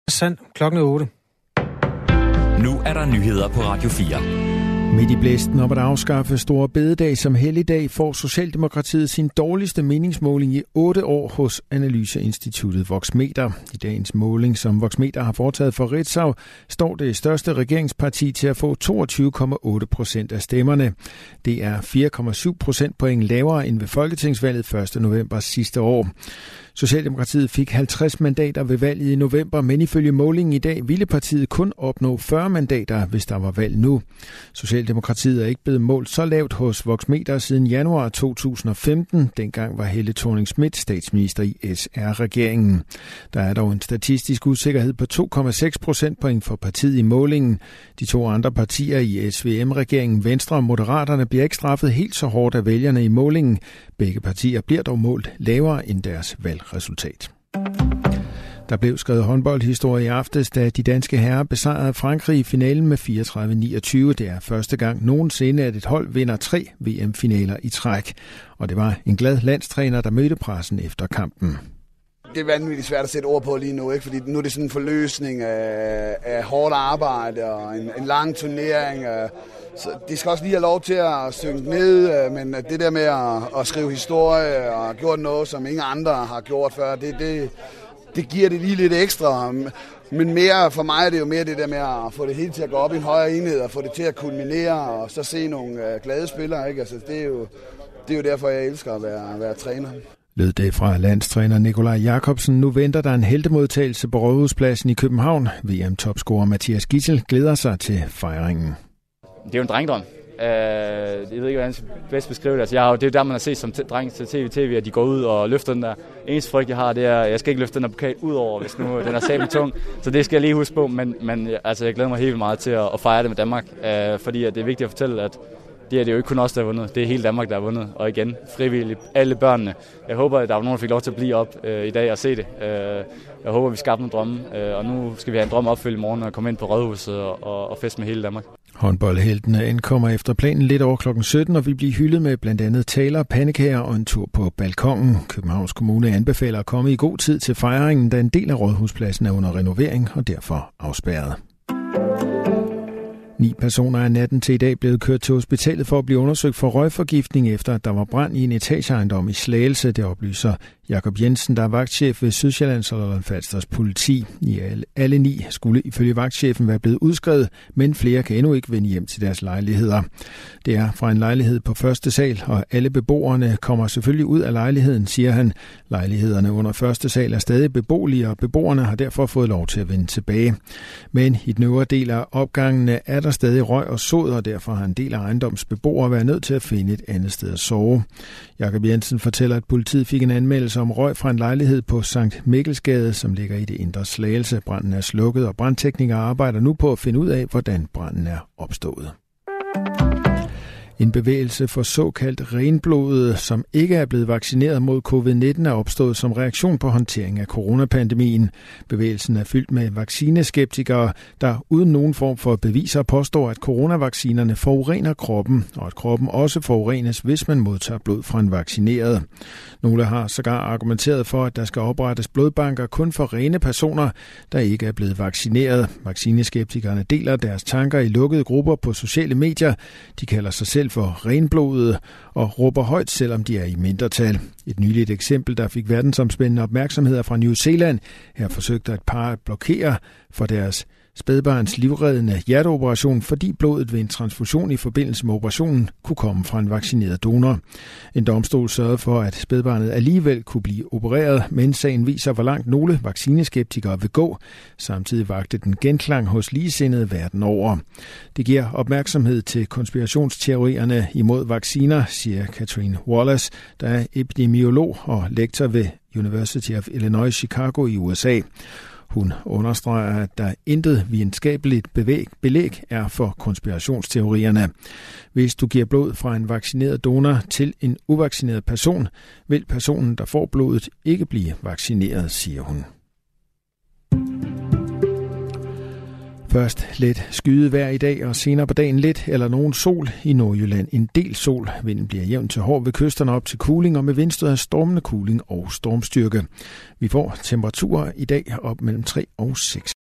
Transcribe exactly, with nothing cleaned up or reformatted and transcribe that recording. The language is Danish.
Sand, klokken er otte. Nu er der nyheder på Radio fire. Midt i blæsten op at afskaffe Store Bededag som helligdag får Socialdemokratiet sin dårligste meningsmåling i otte år hos analyseinstituttet Voxmeter. I dagens måling, som Voxmeter har foretaget for Ritzau, står det største regeringsparti til at få toogtyve komma otte procent af stemmerne. Det er fire komma syv procentpoint lavere end ved folketingsvalget første november sidste år. Socialdemokratiet fik halvtreds mandater ved valget i november, men ifølge målingen i dag ville partiet kun opnå fyrre mandater, hvis der var valg nu. Socialdemokratiet er ikke blevet målt så lavt hos Voxmeter siden januar to tusind og femten. Dengang var Helle Thorning-Schmidt statsminister i S R-regeringen. Der er dog en statistisk usikkerhed på to komma seks procentpoint for partiet i målingen. De to andre partier i S V M-regeringen, Venstre og Moderaterne, bliver ikke straffet helt så hårdt af vælgerne i målingen. Begge partier bliver dog målt lavere end deres valgresultat. Der blev skrevet håndboldhistorie i aftes, da de danske herrer besejrede Frankrig i finalen med fireogtredive niogtyve. Det er første gang nogensinde, at et hold vinder tre V M-finaler i træk. Og det var en glad landstræner, der mødte pressen efter kampen. Det er vanvittigt svært at sætte ord på lige nu, ikke? Fordi nu er det sådan en forløsning af, af hårdt arbejde og en, en lang turnering. Så de skal også lige have lov til at synge ned, men det der med at, at skrive historie og gjort noget, som ingen andre har gjort før, det, det, det giver det lige lidt ekstra. Men mere for mig er det jo mere det der med at få det hele til at gå op i en højere enhed og få det til at kulminere og så se nogle glade spillere. Ikke? Altså, det, er jo, det er jo derfor, jeg elsker at være, at være træner. Lød det fra landstræner Nikolaj Jakobsen. Nu venter der en heltemodtagelse på Rådhuspladsen i København. V M-topscorer Mathias Gidsel glæder sig til fejringen. Det er jo en drengdrøm. Uh, jeg ved ikke, hvordan jeg skal bedst beskrive det. Altså, jeg har jo, det er jo der, man har set som t- dreng til tv, tv, at de går ud og løfter den der. Eneste frygt, jeg har, det er, at jeg skal ikke løfte den der pokal ud over, hvis nu den er sabel tung. Så det skal jeg lige huske på, men, men altså, jeg glæder mig helt meget til at, at fejre det med Danmark. Uh, fordi at det er vigtigt at fortælle, at det er det jo ikke kun os, der har vundet. Det er hele Danmark, der har vundet. Og igen, frivilligt, alle børnene. Jeg håber, at der var nogen, der fik lov til at blive op øh, i dag og se det. Øh, jeg håber, vi skabte nogle drømme. Øh, og nu skal vi have en drøm opfyldt i morgen og komme ind på Rådhuset og, og, og feste med hele Danmark. Håndboldheltene ankommer efter planen lidt over klokken sytten og vil blive hyldet med blandt andet taler, pandekager og en tur på balkongen. Københavns Kommune anbefaler at komme i god tid til fejringen, da en del af Rådhuspladsen er under renovering og derfor afspærret. Ni personer er natten til i dag blevet kørt til hospitalet for at blive undersøgt for røgforgiftning, efter at der var brand i en etageejendom i Slagelse. Det oplyser Jakob Jensen, der er vagtchef ved Sydsjællands og Lolland-Falsters politi. I alle, alle ni skulle ifølge vagtchefen være blevet udskrevet, men flere kan endnu ikke vende hjem til deres lejligheder. Det er fra en lejlighed på første sal, og alle beboerne kommer selvfølgelig ud af lejligheden, siger han. Lejlighederne under første sal er stadig beboelige, og beboerne har derfor fået lov til at vende tilbage. Men i den øvre del af opgangene er der stadig røg og sod, og derfor har en del af ejendomsbeboere været nødt til at finde et andet sted at sove. Jakob Jensen fortæller, at politiet fik en anmeldelse om røg fra en lejlighed på Sankt Mikkelsgade, som ligger i det indre Slagelse. Branden er slukket, og brandteknikere arbejder nu på at finde ud af, hvordan branden er opstået. En bevægelse for såkaldt renblodede, som ikke er blevet vaccineret mod covid nitten, er opstået som reaktion på håndtering af coronapandemien. Bevægelsen er fyldt med vaccineskeptikere, der uden nogen form for beviser påstår, at coronavaccinerne forurener kroppen, og at kroppen også forurenes, hvis man modtager blod fra en vaccineret. Nogle har sågar argumenteret for, at der skal oprettes blodbanker kun for rene personer, der ikke er blevet vaccineret. Vaccineskeptikerne deler deres tanker i lukkede grupper på sociale medier. De kalder sig selv for renblodede og råber højt, selvom de er i mindretal. Et nyligt eksempel, der fik verdensomspændende opmærksomhed fra New Zealand. Her forsøgte et par at blokere for deres spædbarns livreddende hjerteoperation, fordi blodet ved en transfusion i forbindelse med operationen kunne komme fra en vaccineret donor. En domstol sørgede for, at spædbarnet alligevel kunne blive opereret, men sagen viser, hvor langt nogle vaccineskeptikere vil gå. Samtidig vagte den genklang hos ligesindede verden over. Det giver opmærksomhed til konspirationsteorierne imod vacciner, siger Catherine Wallace, der er epidemiolog og lektor ved University of Illinois Chicago i U S A. Hun understreger, at der intet videnskabeligt bevæg, belæg er for konspirationsteorierne. Hvis du giver blod fra en vaccineret donor til en uvaccineret person, vil personen, der får blodet, ikke blive vaccineret, siger hun. Først lidt skydevejr i dag, og senere på dagen lidt eller nogen sol. I Nordjylland en del sol. Vinden bliver jævn til hård ved kysterne op til kuling, og med vindstød af stormende kuling og stormstyrke. Vi får temperaturer i dag op mellem tre og seks.